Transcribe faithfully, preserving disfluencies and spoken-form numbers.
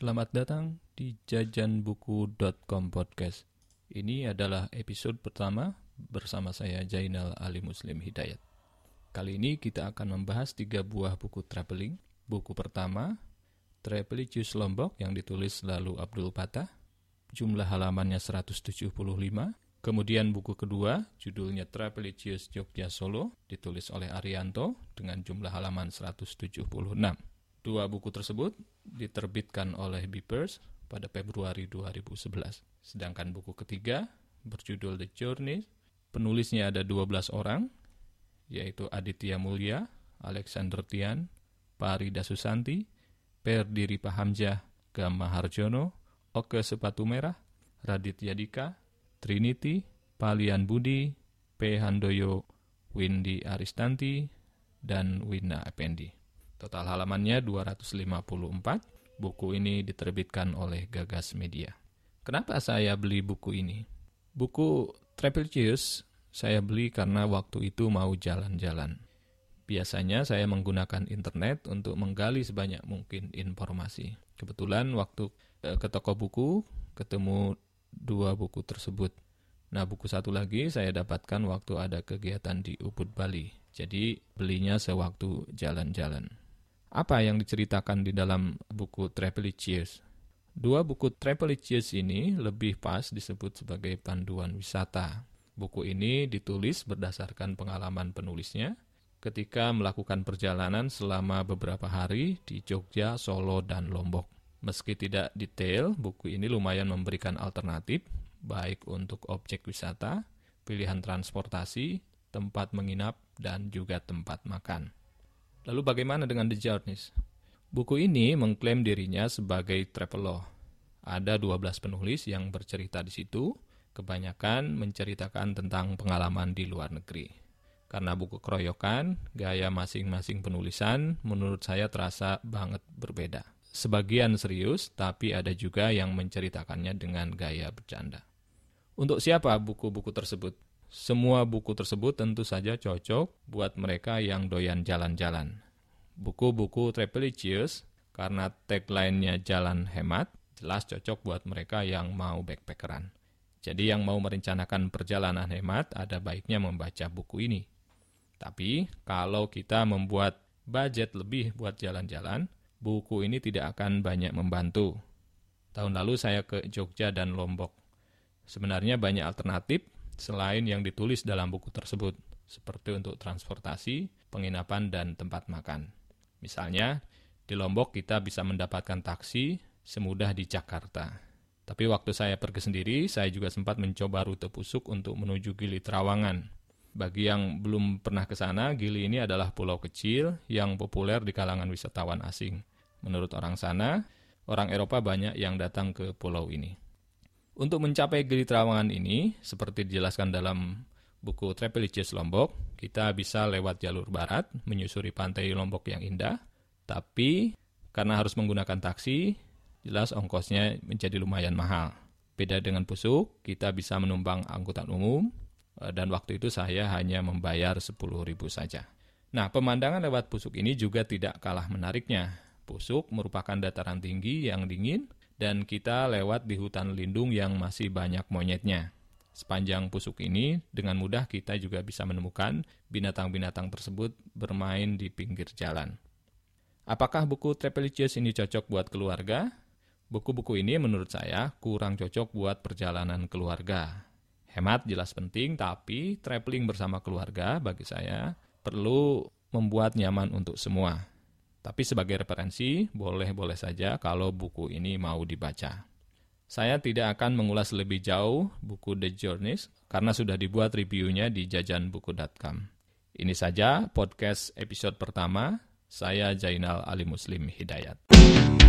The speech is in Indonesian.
Selamat datang di jajan buku dot com podcast. Ini adalah episode pertama bersama saya Jainal Ali Muslim Hidayat. Kali ini kita akan membahas tiga buah buku traveling. Buku pertama, Travelicious Lombok yang ditulis Lalu Abdul Fattah. Jumlah halamannya seratus tujuh puluh lima. Kemudian buku kedua, judulnya Travelicious Jogja Solo, ditulis oleh Arianto dengan jumlah halaman seratus tujuh puluh enam. Dua buku tersebut diterbitkan oleh Beepers pada Februari dua ribu sebelas. Sedangkan buku ketiga berjudul The Journey, penulisnya ada dua belas orang, yaitu Aditya Mulya, Alexander Tian, Parida Susanti, Perdi Pahamjah, Gama Harjono, Oke Sepatu Merah, Raditya Dika, Trinity, Palian Budi, P. Handoyo, Windy Aristanti, dan Wina Effendi. Total halamannya dua ratus lima puluh empat. Buku ini diterbitkan oleh Gagas Media. Kenapa saya beli buku ini? Buku Travelicious saya beli karena waktu itu mau jalan-jalan. Biasanya saya menggunakan internet untuk menggali sebanyak mungkin informasi. Kebetulan waktu ke toko buku ketemu dua buku tersebut. Nah, buku satu lagi saya dapatkan waktu ada kegiatan di Ubud, Bali. Jadi belinya sewaktu jalan-jalan. Apa yang diceritakan di dalam buku Travelicious? Dua buku Travelicious ini lebih pas disebut sebagai panduan wisata. Buku ini ditulis berdasarkan pengalaman penulisnya ketika melakukan perjalanan selama beberapa hari di Jogja, Solo, dan Lombok. Meski tidak detail, buku ini lumayan memberikan alternatif, baik untuk objek wisata, pilihan transportasi, tempat menginap, dan juga tempat makan. Lalu bagaimana dengan The Journey? Buku ini mengklaim dirinya sebagai travelogue. Ada dua belas penulis yang bercerita di situ, kebanyakan menceritakan tentang pengalaman di luar negeri. Karena buku keroyokan, gaya masing-masing penulisan menurut saya terasa banget berbeda. Sebagian serius, tapi ada juga yang menceritakannya dengan gaya bercanda. Untuk siapa buku-buku tersebut? Semua buku tersebut tentu saja cocok buat mereka yang doyan jalan-jalan. Buku-buku Travelicious, karena tagline-nya jalan hemat, jelas cocok buat mereka yang mau backpackeran. Jadi yang mau merencanakan perjalanan hemat, ada baiknya membaca buku ini. Tapi kalau kita membuat budget lebih buat jalan-jalan, buku ini tidak akan banyak membantu. Tahun lalu saya ke Jogja dan Lombok. Sebenarnya banyak alternatif selain yang ditulis dalam buku tersebut, seperti untuk transportasi, penginapan, dan tempat makan. Misalnya, di Lombok kita bisa mendapatkan taksi semudah di Jakarta. Tapi waktu saya pergi sendiri, saya juga sempat mencoba rute pusuk untuk menuju Gili Trawangan. Bagi yang belum pernah ke sana, Gili ini adalah pulau kecil yang populer di kalangan wisatawan asing. Menurut orang sana, orang Eropa banyak yang datang ke pulau ini. Untuk mencapai Gili Trawangan ini, seperti dijelaskan dalam buku Travelicious Lombok, kita bisa lewat jalur barat, menyusuri pantai Lombok yang indah, tapi karena harus menggunakan taksi, jelas ongkosnya menjadi lumayan mahal. Beda dengan pusuk, kita bisa menumpang angkutan umum, dan waktu itu saya hanya membayar sepuluh ribu saja. Nah, pemandangan lewat pusuk ini juga tidak kalah menariknya. Pusuk merupakan dataran tinggi yang dingin, dan kita lewat di hutan lindung yang masih banyak monyetnya. Sepanjang pusuk ini, dengan mudah kita juga bisa menemukan binatang-binatang tersebut bermain di pinggir jalan. Apakah buku Travelicious ini cocok buat keluarga? Buku-buku ini menurut saya kurang cocok buat perjalanan keluarga. Hemat jelas penting, tapi traveling bersama keluarga bagi saya perlu membuat nyaman untuk semua. Tapi sebagai referensi, boleh-boleh saja kalau buku ini mau dibaca. Saya tidak akan mengulas lebih jauh buku The Journey karena sudah dibuat reviewnya di jajan buku dot com. Ini saja podcast episode pertama. Saya Jainal Ali Muslim Hidayat.